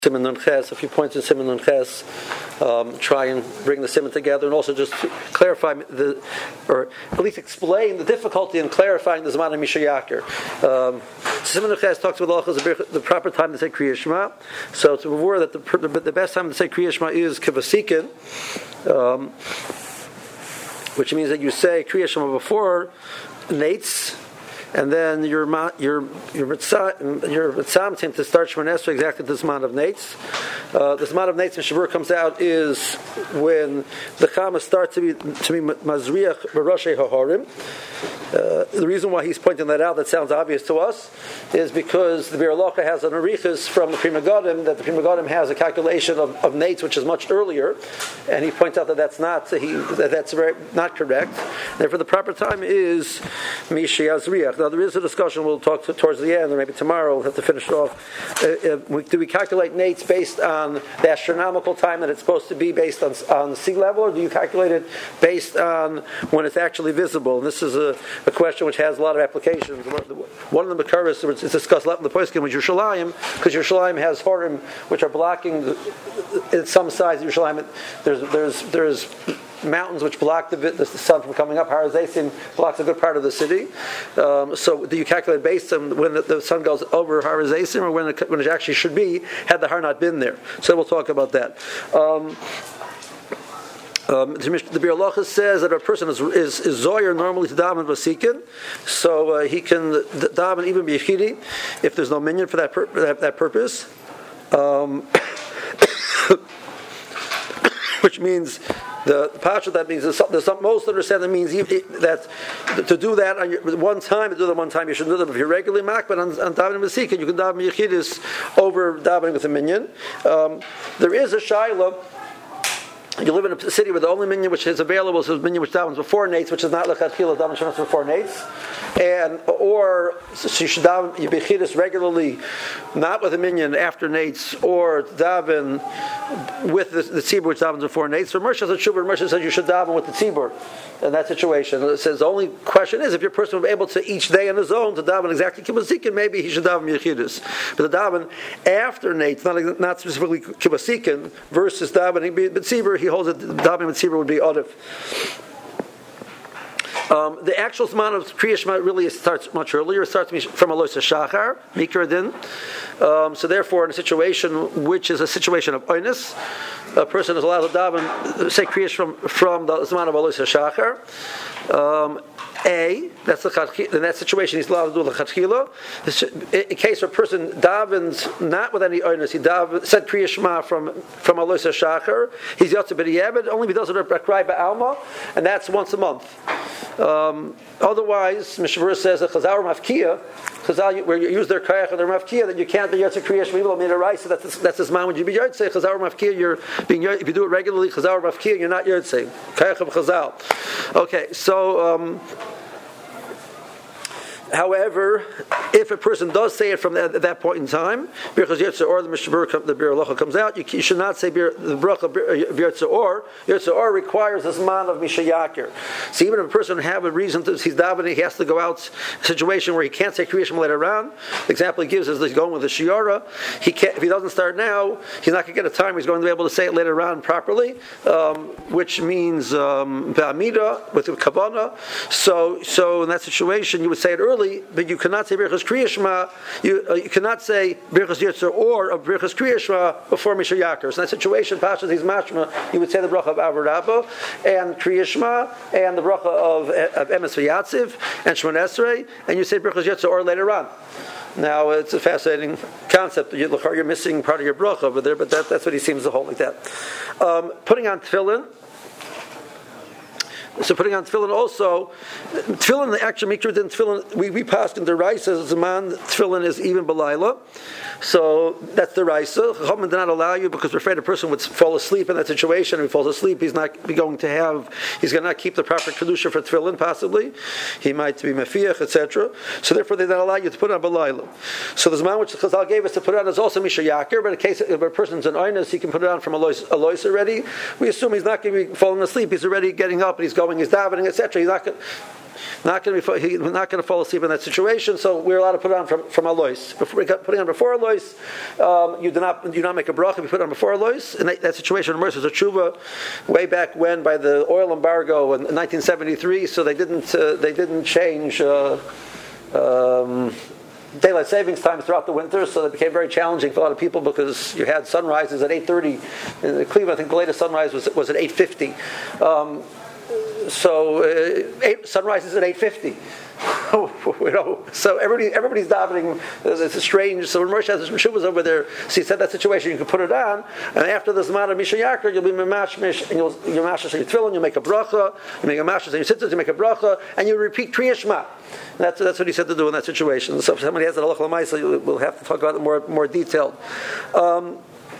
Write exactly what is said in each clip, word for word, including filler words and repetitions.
Siman Nun Ches, a few points in Siman Nun Ches, um, try and bring the Siman together, and also just clarify the, or at least explain the difficulty in clarifying the Zman of Misha Yaker. Um, Siman Nun Ches talks about the proper time to say Kriya Shema. So to be aware that the, the best time to say Kriya Shema is Kivasikin, um, which means that you say Kriya Shema before Nates. And then your your your mitzam your mitzam seems to start Shemon Esrei exactly the Zman of Nates. Uh, the Zman of Nates when Shavur comes out is when the Chama starts to be to be Mazriach Baroshe Haharim. Uh, the reason why he's pointing that out, that sounds obvious to us, is because the Bir Halacha has an arichas from the Pri Megadim that the Pri Megadim has a calculation of, of Nates which is much earlier, and he points out that that's not so he that that's very not correct. Therefore, the proper time is Mishi Azriach. Now, there is a discussion we'll talk to towards the end, or maybe tomorrow we'll have to finish it off. Uh, uh, do we calculate Nates based on the astronomical time that it's supposed to be based on, on sea level, or do you calculate it based on when it's actually visible? And this is a, a question which has a lot of applications. One of the Makaris, which is discussed a lot in the Poskim, was Yerushalayim, because Yerushalayim has Horim which are blocking the, in some sides of Yerushalayim. There's, there's, there's mountains which block the, the sun from coming up. Har Hazeisim blocks a good part of the city. Um, so do you calculate based on when the, the sun goes over Har Hazeisim, or when it, when it actually should be, had the Har not been there? So we'll talk about that. Um, Um, the Bir Halacha says that a person is is, is zoyer normally to daven vasikin, so uh, he can daven even b'yechidi if there's no minyan for that pur- that, that purpose, um, which means the pasha that means there's some, there's some, most understand that means that to do that on your, one time, to do that one time you should do that if you're regularly mak, but on, on davening vasikin you can daven b'yechidis over davening with a minyan. Um, there is a shayla. You live in a city with the only minyan which is available is so minyan which davens before Nates, which is not lechatchila daven shenas before Nates, and or so you should daven yibichidus regularly, not with a minyan after Nates, or daven with the, the tzibur which davens before Nates. So Moshe said Shubur, Moshe said you should daven with the tzibur in that situation. It says the only question is if your person was able to each day on his own to daven exactly kibbutzikin, maybe he should daven yichidus. But the daven after Nates, not not specifically kibbutzikin versus davening b'tzibur, he holds that davening with tzibur would be odif. Um, the actual Zman of Kriya Shema really starts much earlier. It starts from Alois HaShachar, Mikra Din. Um, so therefore, in a situation which is a situation of oinus, a person is allowed to daven, say Kriya from from the Zman of Alois HaShachar. Um, A, that's the in that situation he's allowed to do the chatchila. In case a person davens not with any oinus, he daven, said Kriya Shema from from Alois HaShachar, he's yotze b'diyabed, only if he does it at B'krai Ba'alma, and that's once a month. Um, otherwise, Mishavur says that Chazal or Mafkiya, Chazal where you use their kayach or their Mafkiya, that you can't be yotze Kriya Shema even made a right, so that's that's his man when you be yotze. Chazal or Mafkiya, you're being if you do it regularly, Chazal or Mafkiya, you're not yotze. Kayach of Chazal. Okay, so. Um, However, if a person does say it from that, at that point in time, because Yetzer or the Mishabur, the Bir Halacha comes out, you, you should not say bir, the bracha Yetzer or. Yetzer or requires this man of Misha Yaker. So even if a person have a reason to he's davening, he has to go out a situation where he can't say Kriya Shema later on. The example he gives is that he's going with the Shiara. He can't if he doesn't start now, he's not going to get a time where he's going to be able to say it later on properly, um, which means Ba'amida um, with the Kavanah. So, so in that situation, you would say it early. But you cannot say Birchas Kriya Shema. You, uh, you cannot say Birchas Yetzer or of Birchas Kriya Shema before Misha Yaker. So in that situation, Pashas is Mashma. You would say the bracha of Avarabba and Kriya Shema and the bracha of of Emes V'Yatziv and Shemon Esrei, and you say Birchas Yetzer or later on. Now it's a fascinating concept. You're missing part of your bracha over there, but that, that's what he seems to hold like that. Um, putting on tefillin. So putting on tefillin also, tefillin, the actual mikra din tefillin, we, we passed in the Raisa, Zaman, tefillin is even B'layla. So that's the Raisa. Chachamim did not allow you because we're afraid a person would fall asleep in that situation. If he falls asleep, he's not going to have, he's going to not keep the proper kedusha for tefillin, possibly. He might be mefiach, et cetera. So therefore they did not allow you to put on B'layla. So the Zaman which Chazal gave us to put on is also Misha Yaker, but in case if a person's an oinus, he can put it on from Alois, Alois already. We assume he's not going to be falling asleep, he's already getting up and he's going going, he's davening, et cetera. He's not going. Not going to be, he's not going to fall asleep in that situation. So we're allowed to put it on from from alois. Before putting on before alois, um, you do not you do not make a bracha if you put it on before alois. In that, that situation, Mercer was a tshuva way back when by the oil embargo in nineteen seventy-three. So they didn't uh, they didn't change. Uh, um, Daylight savings times throughout the winter, so it became very challenging for a lot of people because you had sunrises at eight thirty. In Cleveland, I think the latest sunrise was was at eight fifty. Um, so uh, eight, sunrise is at eight fifty. you know, so everybody, everybody's davening. It's a strange. So when Moshe has his was over there, so he said that situation you can put it on, and after the Zman of Misha Yakar, you'll be mashmish, and you'll you mashmish your tefillin, you make a bracha, you make a mashmish, and you sit there, you make a bracha, and you repeat Kriya Shema. That's that's what he said to do in that situation. So if somebody has that halacha l'maisa, we'll have to talk about it more more detailed. Um,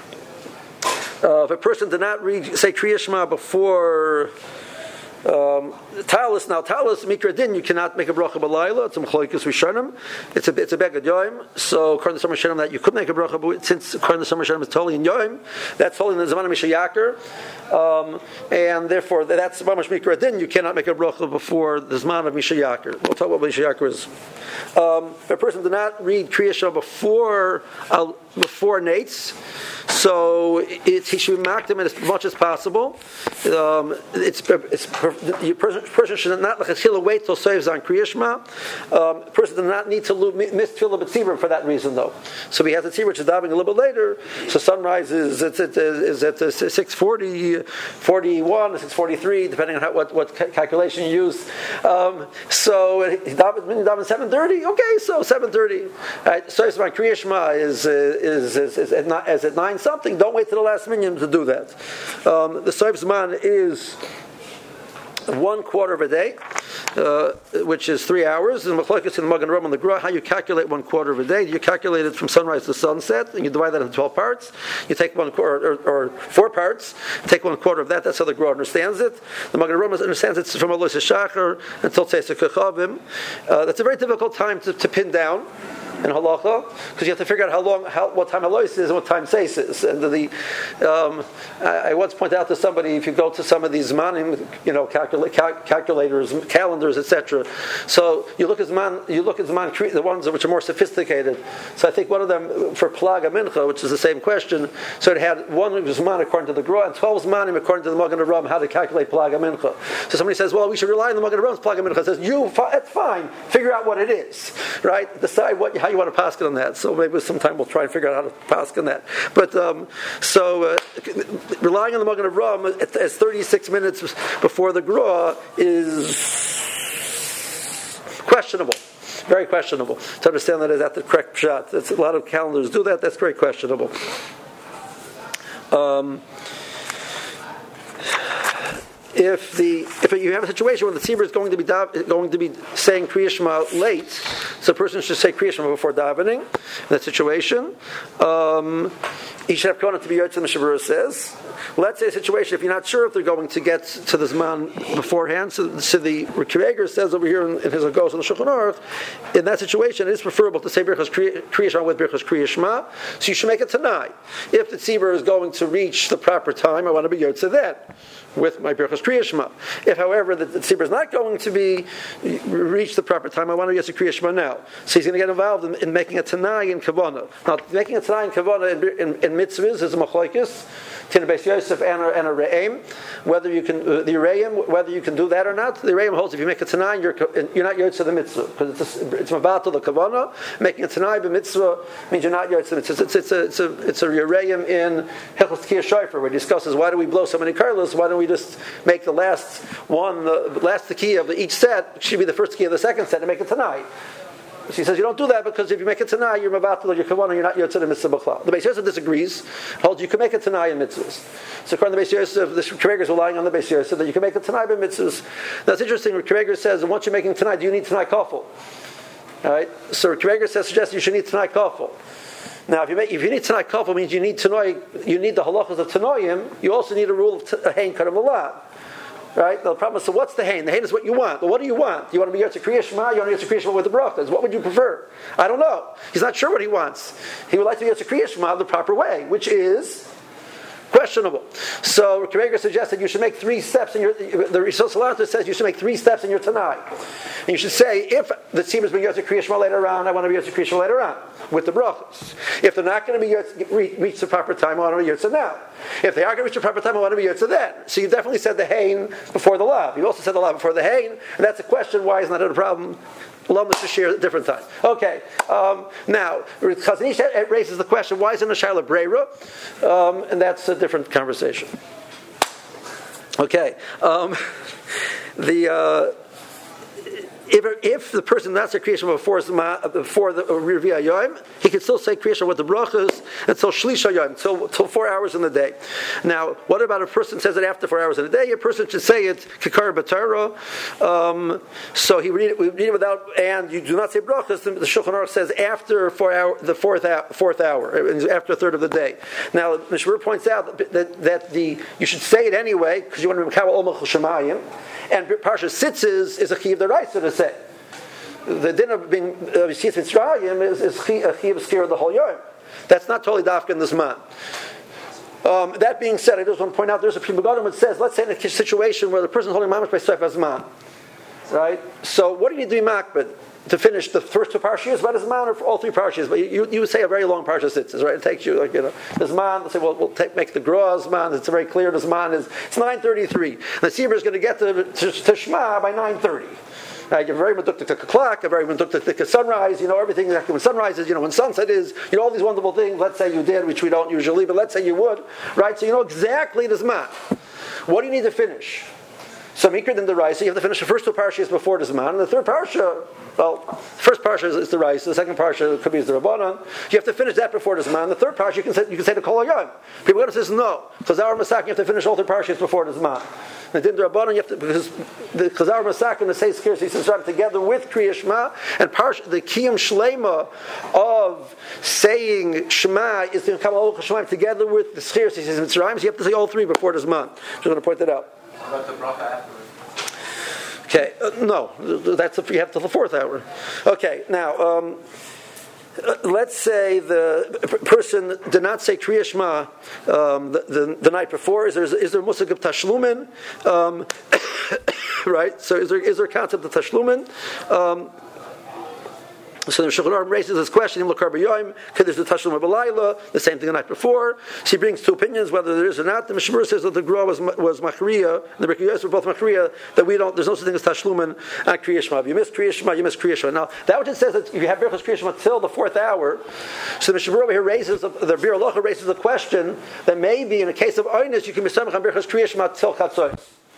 uh, if a person did not read say Kriya Shema before. Um, talus now talus mikra din you cannot make a bracha b'layla. It's a mechloikus rishonim. It's a it's a begad yoim. So according to some rishonim that you could make a bracha, but since according to some rishonim it's totally in yoim, that's totally in the zaman of Misha Yakar, um, and therefore that's mamash mikra din. You cannot make a bracha before the zaman of Misha Yakar. We'll talk about what Misha Yakar is. Um, if a person did not read Kriya Shema before uh, before nates, so it, he should be makdim as much as possible. Um, it's it's the person, person should not lechatchila wait till saves on Kriya Shema. Um, the person does not need to lo- miss tefillah b'tzibur for that reason, though. So he has a tzibur which is davening a little bit later. So sunrise is it's, it is at six forty, forty-one, six forty-three, depending on how, what what calculation you use. Um, so he daven seven thirty. Okay, so seven thirty. Right, so my Kriya Shema is is is, is at nine, is at nine something. Don't wait till the last minute to do that. Um, the Soif Zman is one quarter of a day, uh, which is three hours. And Machlokes in the Magen Ram and the Gra, how you calculate one quarter of a day? You calculate it from sunrise to sunset, and you divide that into twelve parts. You take one quarter, or, or four parts, take one quarter of that. That's how the Gra understands it. The Magen Ram understands it from Alois Shachar until Tzeitzei Kechavim. Uh, that's a very difficult time to, to pin down in halacha, because you have to figure out how long, how, what time Alois is and what time Seis is. And the, um, I, I once pointed out to somebody, if you go to some of these manim, you know, calcula- cal- calculators, calendars, et cetera. So you look at Zman, you look at Zman, the ones which are more sophisticated. So I think one of them for Plaga Mincha, which is the same question. So it had one Zman according to the Gra and twelve Zmanim according to the Magen Ram how to calculate Plaga Mincha. So somebody says, well, we should rely on the Magen Ram's Plaga Mincha. Says, you, it's fine. Figure out what it is, right? Decide what how you want to paskin on that. So maybe sometime we'll try and figure out how to paskin that. But um, so uh, relying on the Magen Ram as thirty-six minutes before the Gra is questionable. Very questionable. To understand that is at the correct shot. That's, a lot of calendars do that. That's very questionable. Um, If the if you have a situation where the tzibur is going to be dav, going to be saying Kriya Shema late, so a person should say Kriya Shema before davening. In that situation, um, he should have kavanah to be yotze. The Mishabura says. Let's say a situation if you're not sure if they're going to get to the Zman beforehand. So, so the Kiveger says over here in, in his Agos on the Shulchan Aruch, in that situation it is preferable to say Birchas Kriya Shema with Birchas Kriya Shema. So you should make it tonight. If the tzibur is going to reach the proper time, I want to be yotze then with my Birchas Kriya Shema. If, however, the, the tzibur is not going to be reach the proper time, I want to get a Kriya Shema now. So he's going to get involved in, in making a Tanai in Kavanah. Now, making a Tanai in Kavanah in, in, in mitzvahs is a machlokes. Tina Beis Yosef and a, and a Re'im, whether you can uh, the Re'im, whether you can do that or not. The Re'im holds if you make a Tanai, you're you're not yotze the mitzvah because it's a, it's mabatal the kavanah. Making a Tanai b'mitzvah means you're not yotze the mitzvah. It's, it's a it's a it's a Re'im in Hilchos Tkiyah Shofar where he discusses why do we blow so many karlos? Why don't we just make the last one, the last Tkiyah of each set should be the first Tkiyah of the second set and make a Tanai. She says you don't do that because if you make a Tanai, you're mabatal your kavanah, you're not yotze the mitzvah b'chlal. The Beis Yosef disagrees, holds you can make a Tanai in mitzvahs. So according to the Beis Yosef, the Kiveger is relying on the Beis Yosef that you can make a Tanai by mitzvahs. That's interesting. Kiveger says, once you're making Tanai, do you need Tanai kafel? All right. So Kiveger says suggests you should need Tanai kafel. Now, if you make, if you need Tanai kafel, means you need Tanai, you need the halachas of Tanoim. You also need a rule of t- a hein karam alad. Right? The problem is, so what's the hain? The hain is what you want. Well, what do you want? Do you want to be Yotze Kriya Shema? You want to be Yotze Kriya Shema with the brachas? What would you prefer? I don't know. He's not sure what he wants. He would like to be Yotze Kriya Shema the proper way, which is questionable. So Rebbe suggested you should make three steps in your. The Rishonos Salanta says you should make three steps in your Tanai, and you should say if the team is being Yotze Kriya Shema later on, I want to be Yotze Kriya Shema later on with the brachos. If they're not going to be Yotze, reach the proper time, I want to be Yotze now. If they are going to reach the proper time, I want to be Yotze then. So you definitely said the Hain before the Lav. You also said the Lav before the Hain, and that's a question. Why isn't that a problem? Alumnus to share at a different time. Okay, um, now Chazon Ish raises the question: why isn't a Shaila Breira? Um, and that's a different conversation. Okay, um, the. Uh, If, if the person not say Kriya Shema before, before the Rivia Yom, he can still say Kriya Shema with the brachas until Shlisha Yom, until, until four hours in the day. Now, what about a person says it after four hours in the day? A person should say it Kikar B'Torah. Um, so he read it, we read it without, and you do not say brachas. The, the Shulchan Aruch says after four hour, the fourth hour, fourth hour, after a third of the day. Now, Mishmur points out that, that, that the you should say it anyway because you want to be Mekabel Olmach Shemayim. And Parsha Sitzes is a Chiv D'Oraisa to say. The din of being Yetzias Mitzrayim is, is a Chiv Skir the whole Yom. That's not totally dafka in this man. Um, that being said, I just want to point out there's a Prima Gadol that says, let's say in a situation where the person is holding Mamash by Seif Azman. Right? So what do you need to be makbid? To finish the first two parshas, but Zman or for all three parshas. But you, you say a very long parsha sitzes, right? It takes you like you know the Zman. Let's say well, we'll take, make the Gra Zman. It's very clear. The Zman is it's nine thirty-three. The Tzibur is going to get to, to, to Shema by nine thirty. Right? You're very meduktik to clock. You're very meduktik to sunrise. You know everything exactly when sunrise is. You know when sunset is. You know all these wonderful things. Let's say you did, which we don't usually, but let's say you would, right? So you know exactly the Zman. What do you need to finish? So Mikra than the Raisa, you have to finish the first two parshas before the Zman, and the third parsha, well, the first parsha is, is the Raisa, the second parsha could be the Rabbanan. You have to finish that before the Zman. The third parsha you can say you can say the Kol HaYom. People going to say no, Chazar Masak, you have to finish all the parshas before the Zman. And then the Rabbanan, you have to because the Chazar Masak and the Seis Kirsi Sisram together with Kriya Shema and parsha, the Kiyum Shlema of saying Shema is the Kamal Shema together with the Kirsi Mitzrayim. So you have to say all three before the Zman. Just going to point that out. About the bracha afterwards? Okay, uh, no, that's if you have till the fourth hour. Okay, now um, uh, let's say the p- person did not say Kriya Shema um, the, the, the night before. Is there is there musag of tashlumin? Um, right. So is there is there a concept of tashlumin? Um, So the Shulchan Aruch raises this question: because there's the Tashlum of Balayla, the same thing the night before. So he brings two opinions whether there is or not. The Mishmur says that the Gra was was Machriya, and the Rikuyos were both Machriya. That we don't. There's no such thing as Tashlumin at Kriya Shema. If you miss Kriya Shema, you miss Kriya Shema. Now that which it says that if you have Birchas Kriya Shema till the fourth hour, so the Mishmur over here raises the, the Bir Alocha raises the question that maybe in a case of Oinus you can be Samach on Birchas Kriya Shema till Chatzos.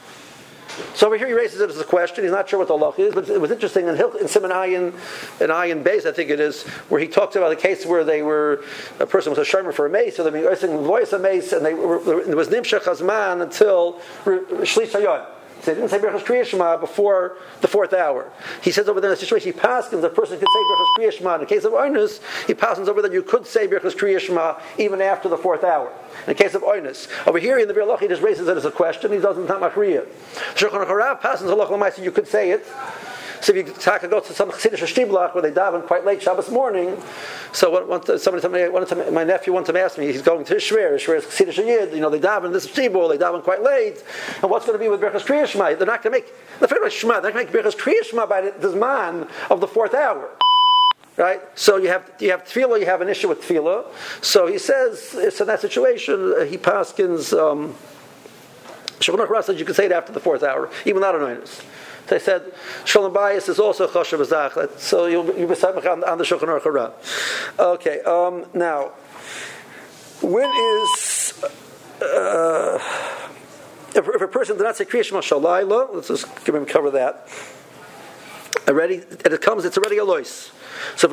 So over here he raises it as a question. He's not sure what the halach is, but it was interesting in, Hil- in Simon Ayin, in Ayin Beis, I think it is, where he talks about a case where they were a person was a shomer for a mace, so they were using the voice of mace, and they were, there was Nimshach Hazman until Shlish Hayom. So he didn't say Berachos Kriya Shema before the fourth hour. He says over there in a situation, he paskins the person could say Berachos Kriya Shema. In the case of Oinus, he paskins over that you could say Berachos Kriya Shema even after the fourth hour. In the case of Oinus. Over here in the Bir Alocha, he just raises it as a question. He doesn't not machriya. Shulchan Aruch paskins Halach L'maisa, you could say it. So if you taka go to some Chassidish Shtiblach where they daven quite late Shabbos morning, so one, one, somebody told me, one time, my nephew one time asked me, he's going to his Shver, his Shver is Chassidish Yid, you know, they daven this Shtibul, they daven quite late, and what's going to be with Berachos Kriya Shema? They're not going to make, the fact Shema, they're not going to make Berachos Kriya Shema by the Zman of the fourth hour. Right? So you have you have tefillah, you have an issue with tefillah. So he says, it's in that situation, uh, he paskins, um, Shulchan Aruch says you can say it after the fourth hour, even not an Oinus. They said Shalom Bayis is also Choshev Azach, so you'll you'll be samach on, on the Shulchan Aruch Hara. Okay, um, now when is uh, if, if a person did not say Kriya Shema Shalayla, let's just give him cover that. Already, and it comes, it's already a lois. So if